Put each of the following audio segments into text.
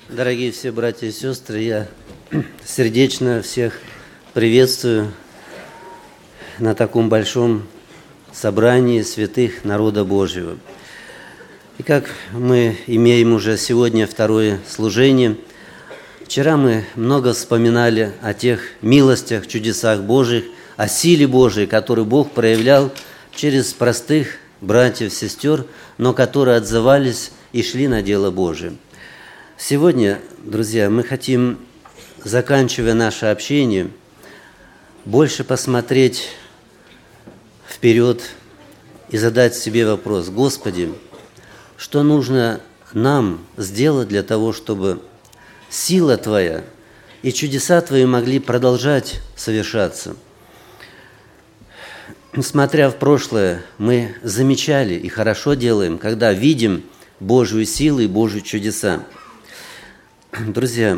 Дорогие все братья и сестры, я сердечно всех приветствую на таком большом собрании святых народа Божьего. И как мы имеем уже сегодня второе служение, вчера мы много вспоминали о тех милостях, чудесах Божьих, о силе Божией, которую Бог проявлял через простых братьев, сестер, но которые отзывались и шли на дело Божие. Сегодня, друзья, мы хотим, заканчивая наше общение, больше посмотреть вперед и задать себе вопрос: Господи, что нужно нам сделать для того, чтобы сила Твоя и чудеса Твои могли продолжать совершаться? Смотря в прошлое, мы замечали и хорошо делаем, когда видим Божью силу и Божьи чудеса. Друзья,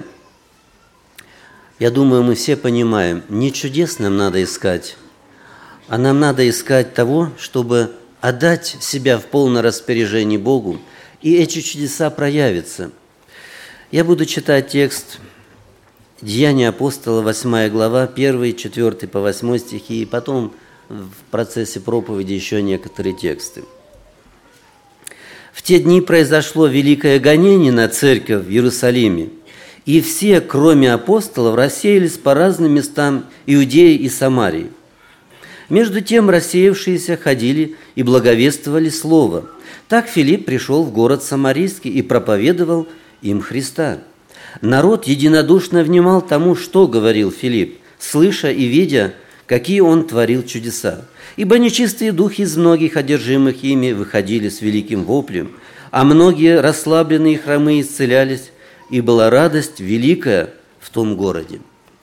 я думаю, мы все понимаем, не чудес нам надо искать, а нам надо искать того, чтобы отдать себя в полное распоряжение Богу, и эти чудеса проявятся. Я буду читать текст Деяния апостола, 8 глава, 1, 4 по 8 стихи, и потом в процессе проповеди еще некоторые тексты. В те дни произошло великое гонение на церковь в Иерусалиме, и все, кроме апостолов, рассеялись по разным местам Иудеи и Самарии. Между тем рассеявшиеся ходили и благовествовали слово. Так Филипп пришел в город Самарийский и проповедовал им Христа. Народ единодушно внимал тому, что говорил Филипп, слыша и видя, какие он творил чудеса. Ибо нечистые духи из многих одержимых ими выходили с великим воплем, а многие расслабленные и хромые исцелялись, и была радость великая в том городе.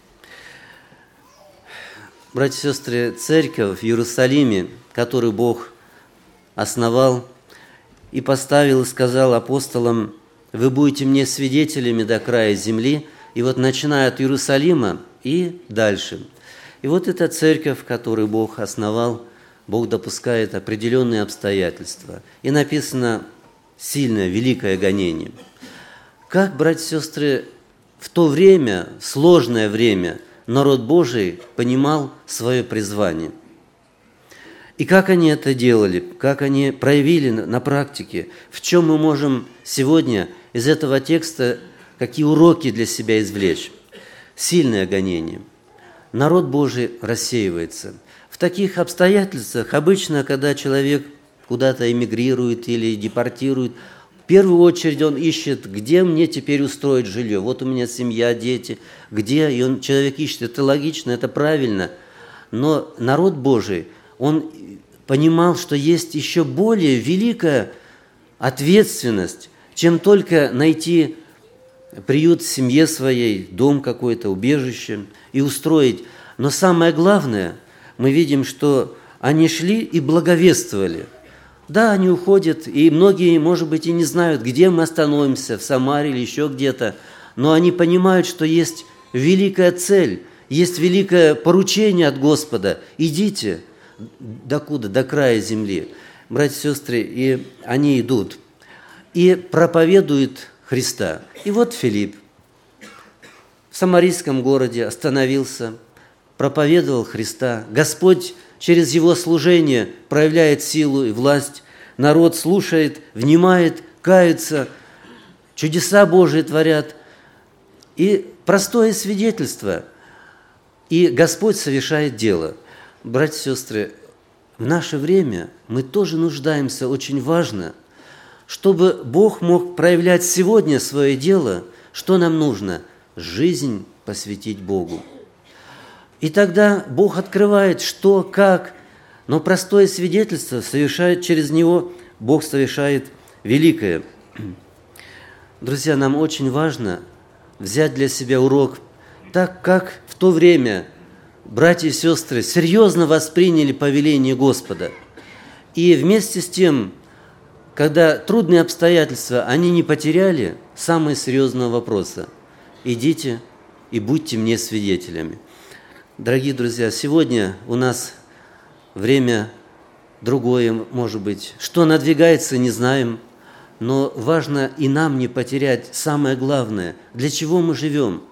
Братья и сестры, церковь в Иерусалиме, которую Бог основал и поставил, и сказал апостолам: «Вы будете мне свидетелями до края земли», и вот начиная от Иерусалима и дальше. И вот эта церковь, которую Бог основал, Бог допускает определенные обстоятельства. И написано сильное, великое гонение. Как, братья и сестры, в то время, сложное время, народ Божий понимал свое призвание. И как они это делали, как они проявили на практике, в чем мы можем сегодня из этого текста какие уроки для себя извлечь. Сильное гонение. Народ Божий рассеивается. В таких обстоятельствах обычно, когда человек куда-то эмигрирует или депортирует, в первую очередь он ищет, где мне теперь устроить жилье. Вот у меня семья, дети, где? И человек ищет. Это логично, это правильно. Но народ Божий, он понимал, что есть еще более великая ответственность, чем только найти приют в семье своей, дом какой-то, убежище и устроить. Но самое главное, мы видим, что они шли и благовествовали. Да, они уходят, и многие, может быть, и не знают, где мы остановимся, в Самаре или еще где-то, но они понимают, что есть великая цель, есть великое поручение от Господа. Идите, докуда? До края земли. Братья и сестры, и они идут и проповедуют Христа. И вот Филипп в самарийском городе остановился, проповедовал Христа. Господь через его служение проявляет силу и власть. Народ слушает, внимает, кается, чудеса Божии творят. И простое свидетельство. И Господь совершает дело. Братья и сестры, в наше время мы тоже нуждаемся, очень важно, чтобы Бог мог проявлять сегодня свое дело. Что нам нужно? Жизнь посвятить Богу. И тогда Бог открывает, что, как, но простое свидетельство совершает через него, Бог совершает великое. Друзья, нам очень важно взять для себя урок, так как в то время братья и сестры серьезно восприняли повеление Господа. И вместе с тем, когда трудные обстоятельства, они не потеряли самого серьезного вопроса: идите и будьте мне свидетелями. Дорогие друзья, сегодня у нас время другое, может быть. Что надвигается, не знаем. но важно и нам не потерять самое главное, для чего мы живем,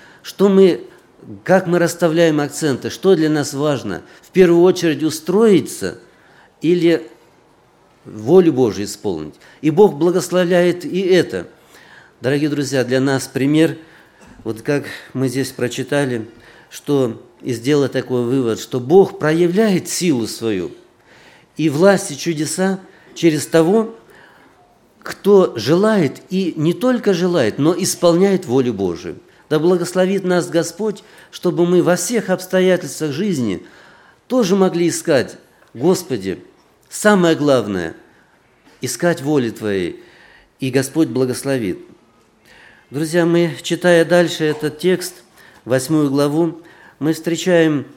как мы расставляем акценты, что для нас важно. В первую очередь устроиться или волю Божию исполнить. И Бог благословляет и это. Дорогие друзья, для нас пример, вот как мы здесь прочитали, что и сделали такой вывод, что Бог проявляет силу свою и власть и чудеса через того, кто желает и не только желает, но исполняет волю Божию. Да благословит нас Господь, чтобы мы во всех обстоятельствах жизни тоже могли искать, Господи, самое главное, искать воли Твоей, и Господь благословит. Друзья, мы, читая дальше этот текст, 8 главу, мы встречаем,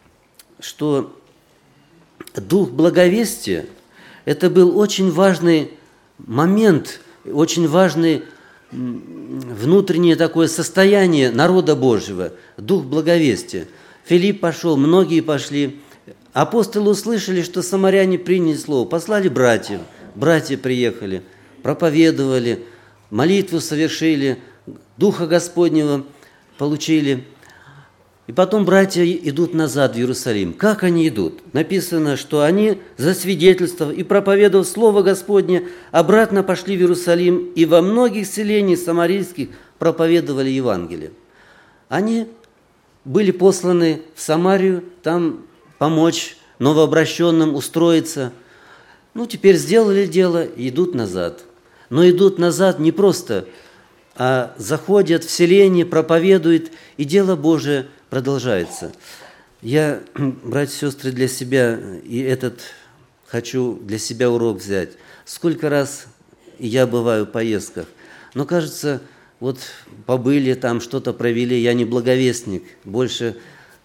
что дух благовестия – это был очень важный момент, очень важный внутреннее такое состояние народа Божьего, дух благовестия. Филипп пошел, многие пошли. Апостолы услышали, что самаряне приняли слово, послали братьев. Братья приехали, проповедовали, молитву совершили, Духа Господнего получили. И потом братья идут назад в Иерусалим. Как они идут? Написано, что они, засвидетельствовав и проповедовав Слово Господне, обратно пошли в Иерусалим и во многих селениях самарийских проповедовали Евангелие. Они были посланы в Самарию, там помочь новообращенным устроиться. Теперь сделали дело и идут назад. Но идут назад не просто, а заходят в селение, проповедуют, и дело Божие продолжается. Я, братья и сестры, для себя и этот хочу для себя урок взять. Сколько раз я бываю в поездках, но кажется, вот побыли там, что-то провели, я не благовестник, больше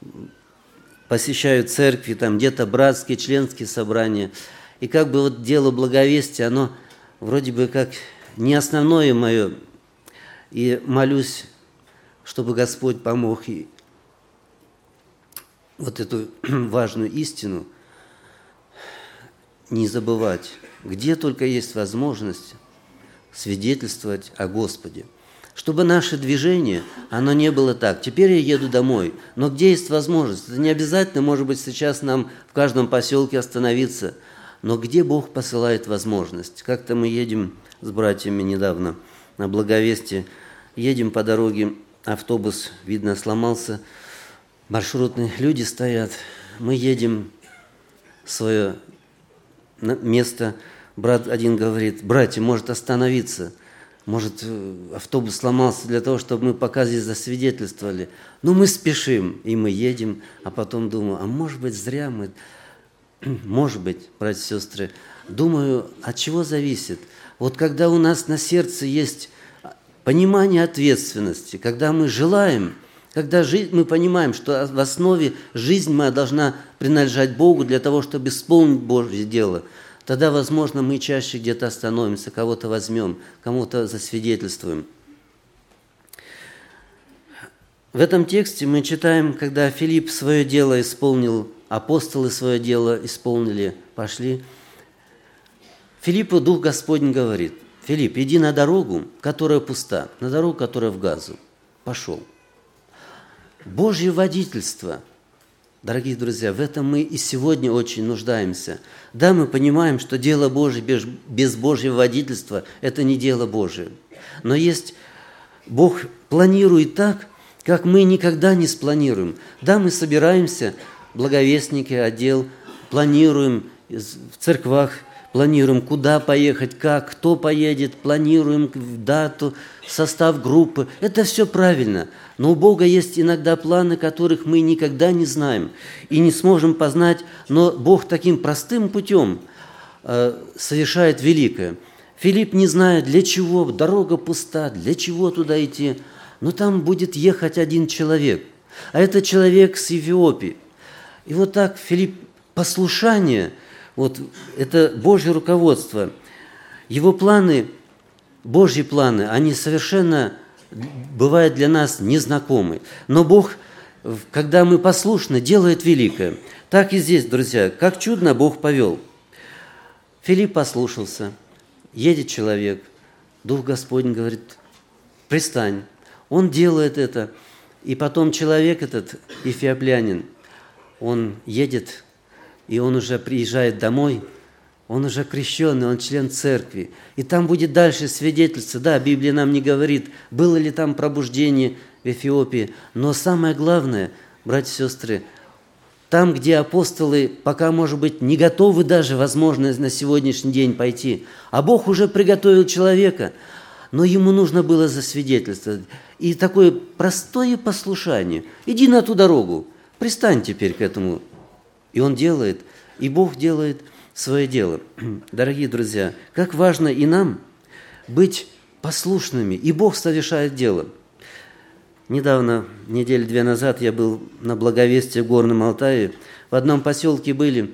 посещаю церкви, там где-то братские, членские собрания. И как бы вот дело благовестия, оно вроде бы как не основное мое. И молюсь, чтобы Господь помог и вот эту важную истину не забывать, где только есть возможность свидетельствовать о Господе. Чтобы наше движение, оно не было так. Теперь я еду домой, но где есть возможность? Это не обязательно, может быть, сейчас нам в каждом поселке остановиться, но где Бог посылает возможность? Как-то мы едем с братьями недавно на Благовестие, едем по дороге, автобус, видно, сломался, маршрутные люди стоят, мы едем в свое место, брат один говорит: братья, может остановиться, может автобус сломался для того, чтобы мы пока здесь засвидетельствовали. Но мы спешим, и мы едем, а потом думаю, а может быть зря мы, может быть, братья и сестры, думаю, от чего зависит? Вот когда у нас на сердце есть понимание ответственности, когда мы желаем, когда мы понимаем, что в основе жизнь моя должна принадлежать Богу для того, чтобы исполнить Божье дело, тогда, возможно, мы чаще где-то остановимся, кого-то возьмем, кому-то засвидетельствуем. В этом тексте мы читаем, когда Филипп свое дело исполнил, апостолы свое дело исполнили, пошли. Филиппу Дух Господень говорит: Филипп, иди на дорогу, которая пуста, на дорогу, которая в Газу. Пошел. Божье водительство, дорогие друзья, в этом мы и сегодня очень нуждаемся. Да, мы понимаем, что дело Божье без Божьего водительства – это не дело Божие. Но Бог планирует так, как мы никогда не спланируем. Да, мы собираемся, благовестники, отдел, планируем в церквах, планируем, куда поехать, как, кто поедет, планируем дату, состав группы. Это все правильно. Но у Бога есть иногда планы, которых мы никогда не знаем и не сможем познать, но Бог таким простым путем совершает великое. Филипп не знает, для чего, дорога пуста, для чего туда идти, но там будет ехать один человек, а это человек с Эфиопии. И вот так Филипп, послушание, вот это Божье руководство, его планы, Божьи планы, они совершенно бывают для нас незнакомы. Но Бог, когда мы послушны, делает великое. Так и здесь, друзья, как чудно Бог повел. Филипп послушался, едет человек, Дух Господень говорит: пристань. Он делает это. И потом человек этот, эфиоплянин, он едет, и он уже приезжает домой, он уже крещенный, он член церкви. И там будет дальше свидетельство. Да, Библия нам не говорит, было ли там пробуждение в Эфиопии. Но самое главное, братья и сестры, там, где апостолы пока, может быть, не готовы даже, возможно, на сегодняшний день пойти, а Бог уже приготовил человека, но ему нужно было засвидетельствовать. И такое простое послушание. Иди на ту дорогу, пристань теперь к этому. И он делает, и Бог делает свое дело. Дорогие друзья, как важно и нам быть послушными, и Бог совершает дело. Недавно, недели 2 назад, я был на Благовестии в Горном Алтае. В одном поселке были,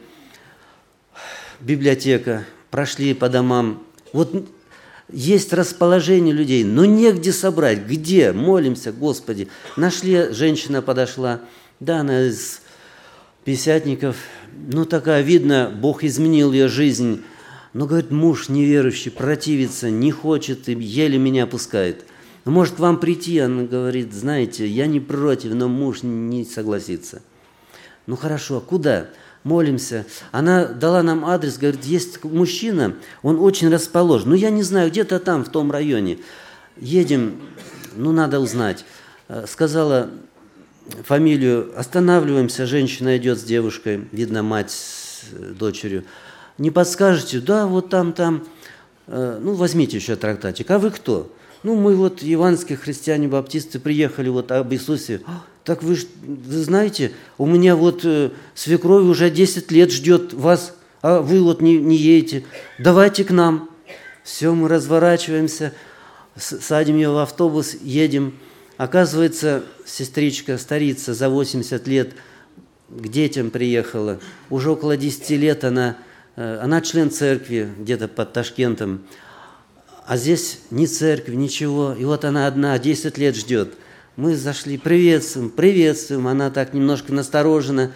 библиотека, прошли по домам. Вот есть расположение людей, но негде собрать. Где? Молимся, Господи. Нашли, женщина подошла, да, она из пятидесятников, ну такая, видно, Бог изменил ее жизнь. Но, говорит, муж неверующий, противится, не хочет и еле меня пускает. Может к вам прийти? Она говорит: знаете, я не против, но муж не согласится. Ну хорошо, куда? Молимся. Она дала нам адрес, говорит, есть мужчина, он очень расположен. Ну я не знаю, где-то там, в том районе. Едем, ну надо узнать. Сказала фамилию, останавливаемся, женщина идет с девушкой, видно, мать с дочерью. Не подскажете? Да, вот там. Ну возьмите еще трактатик. А вы кто? Ну, мы вот евангельские христиане-баптисты приехали вот об Иисусе. Так вы знаете, у меня вот свекровь уже 10 лет ждет вас, а вы вот не едете. Давайте к нам. Все, мы разворачиваемся, садим ее в автобус, едем. Оказывается, сестричка, старица за 80 лет к детям приехала. Уже около 10 лет она член церкви, где-то под Ташкентом. А здесь ни церковь, ничего. И вот она одна, 10 лет ждет. Мы зашли, приветствуем. Она так немножко насторожена.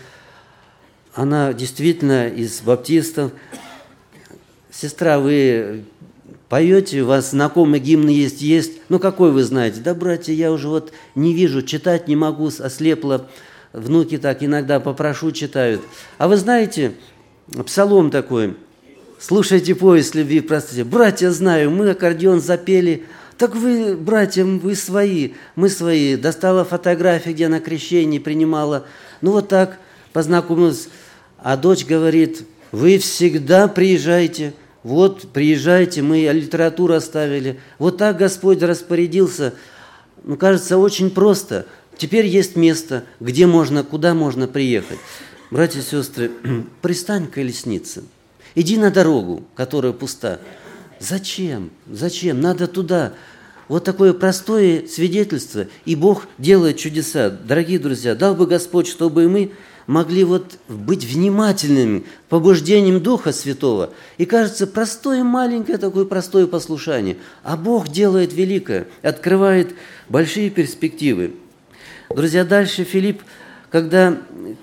Она действительно из баптистов. Сестра, вы поете, у вас знакомые гимны есть? Есть. Ну, какой вы знаете? Да, братья, я уже вот не вижу, читать не могу, ослепла. Внуки так иногда попрошу, читают. А вы знаете, псалом такой: слушайте поезд любви, простите. Братья, знаю, мы аккордеон запели. Так вы, братья, вы свои, мы свои. Достала фотографии, где она крещение принимала. Ну вот так познакомилась. А дочь говорит: вы всегда приезжайте. Вот, приезжайте, мы литературу оставили. Вот так Господь распорядился. Ну, кажется, очень просто. Теперь есть место, где можно, куда можно приехать. Братья и сестры, пристань к колеснице. Иди на дорогу, которая пуста. Зачем? Зачем? Надо туда. Вот такое простое свидетельство, и Бог делает чудеса. Дорогие друзья, дал бы Господь, чтобы мы могли вот быть внимательными побуждением Духа Святого. И кажется, простое, маленькое такое простое послушание. А Бог делает великое, открывает большие перспективы. Друзья, дальше Филипп, когда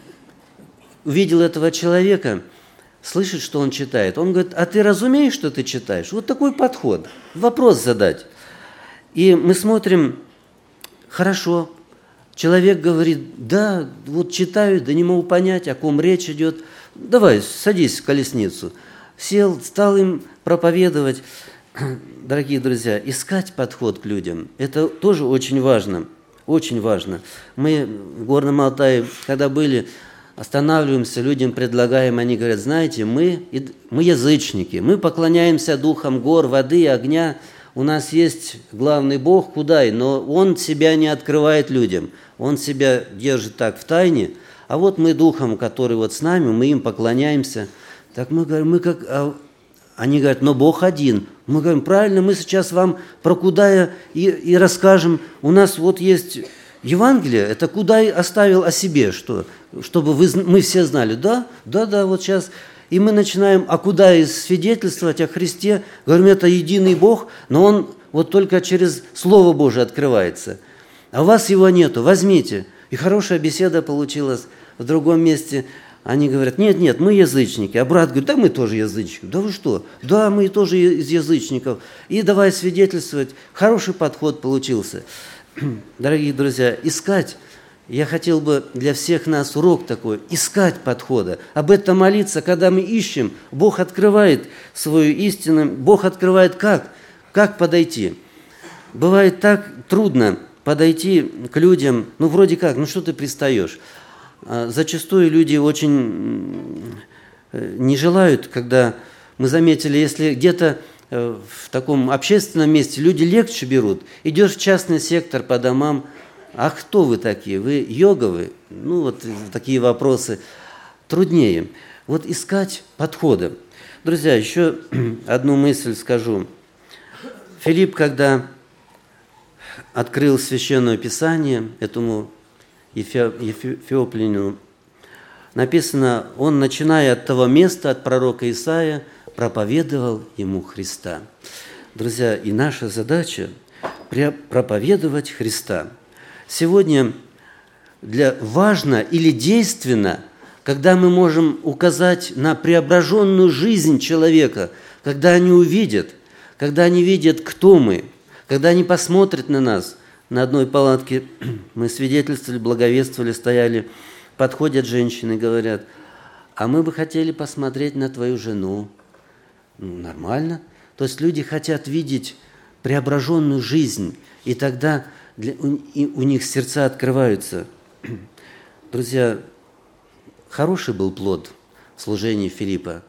увидел этого человека, слышит, что он читает. Он говорит: а ты разумеешь, что ты читаешь? Вот такой подход. Вопрос задать. И мы смотрим, хорошо. Человек говорит: да, вот читаю, да не могу понять, о ком речь идет. Давай, садись в колесницу. Сел, стал им проповедовать. Дорогие друзья, искать подход к людям – это тоже очень важно. Очень важно. Мы в Горном Алтае, когда были, останавливаемся, людям предлагаем, они говорят: знаете, мы язычники, мы поклоняемся духам гор, воды, огня. У нас есть главный Бог, Кудай, но Он себя не открывает людям. Он себя держит так в тайне. А вот мы духом, который вот с нами, мы им поклоняемся. Так мы говорим, они говорят: но Бог один. Мы говорим: правильно, мы сейчас вам про Кудая и расскажем. У нас вот есть Евангелие, это Кудай оставил о себе, чтобы мы все знали. Да, вот сейчас. И мы начинаем о Кудае свидетельствовать о Христе. Говорим, это единый Бог, но Он вот только через Слово Божие открывается. А у вас его нету, возьмите. И хорошая беседа получилась в другом месте. Они говорят: нет, нет, мы язычники. А брат говорит: да мы тоже язычники. Да вы что? Да, мы тоже из язычников. И давай свидетельствовать. Хороший подход получился. Дорогие друзья, искать, я хотел бы для всех нас урок такой, искать подхода. Об этом молиться, когда мы ищем, Бог открывает свою истину, Бог открывает как подойти. Бывает так трудно подойти к людям, вроде как, что ты пристаешь. Зачастую люди очень не желают, когда мы заметили, если где-то в таком общественном месте люди легче берут, идешь в частный сектор по домам, а кто вы такие? Вы йоговы? Такие вопросы труднее. Искать подхода. Друзья, еще одну мысль скажу. Филипп, когда открыл Священное Писание этому эфиоплянину, написано, он, начиная от того места, от пророка Исаия, проповедовал ему Христа. Друзья, и наша задача проповедовать Христа. Сегодня важно или действенно, когда мы можем указать на преображенную жизнь человека, когда они увидят, кто мы, когда они посмотрят на нас. На одной палатке мы свидетельствовали, благовествовали, стояли, подходят женщины и говорят: а мы бы хотели посмотреть на твою жену. Нормально. То есть люди хотят видеть преображенную жизнь, и тогда у них сердца открываются. Друзья, хороший был плод служения Филиппа.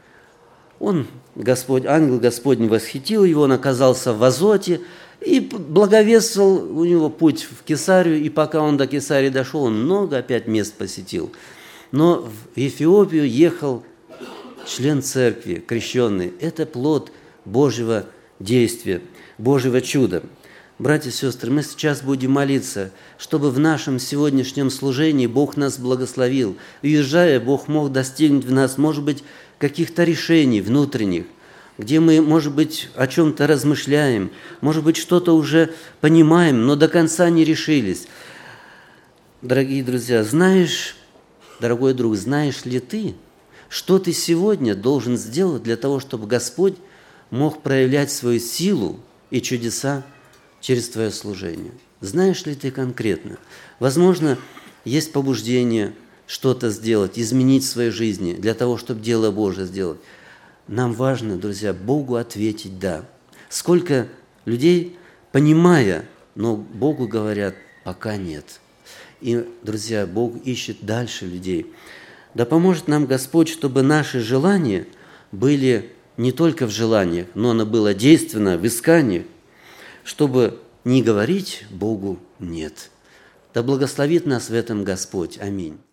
Ангел Господень восхитил его, он оказался в Азоте и благовествовал, у него путь в Кесарию, и пока он до Кесарии дошел, он много опять мест посетил. Но в Эфиопию ехал член церкви, крещенный. Это плод Божьего действия, Божьего чуда. Братья и сестры, мы сейчас будем молиться, чтобы в нашем сегодняшнем служении Бог нас благословил. Уезжая, Бог мог достигнуть в нас, может быть, каких-то решений внутренних, где мы, может быть, о чем-то размышляем, может быть, что-то уже понимаем, но до конца не решились. Дорогие друзья, дорогой друг, знаешь ли ты, что ты сегодня должен сделать для того, чтобы Господь мог проявлять свою силу и чудеса через твое служение? Знаешь ли ты конкретно? Возможно, есть побуждение что-то сделать, изменить в своей жизни для того, чтобы дело Божие сделать. Нам важно, друзья, Богу ответить «да». Сколько людей, понимая, но Богу говорят «пока нет». И, друзья, Бог ищет дальше людей. Да поможет нам Господь, чтобы наши желания были не только в желаниях, но оно было действенно в исканиях, чтобы не говорить Богу «нет». Да благословит нас в этом Господь. Аминь.